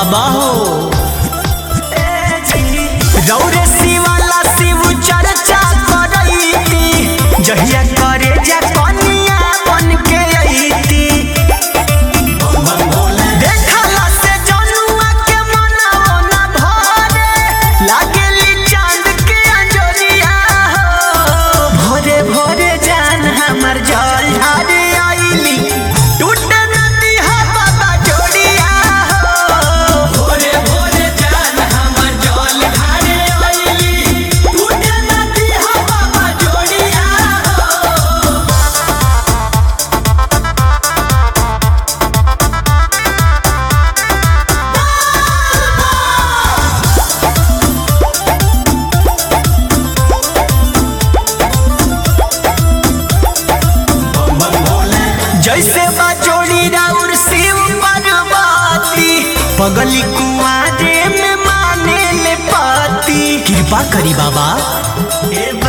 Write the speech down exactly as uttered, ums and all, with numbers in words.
बाबा हो रौरे शिवाला शिव चर्चा करैती जहिया करे जा कनिया बन के अइती देखला से जनुआ के मनवा ना भरे लागेली चांद के अंजोरिया हो भोरे भोरे जान हमर जल ढारे आइली टूटे नदी हा बाबा जोड़िया हो भोरे भोरे जान हमर जल ढारे आइली टूटे नदी हा बाबा जोड़िया हो जैसे बाजोड़ी राउर शिव पार्वती पगली कुआरे में माने ले पाती कृपा करी बाबा।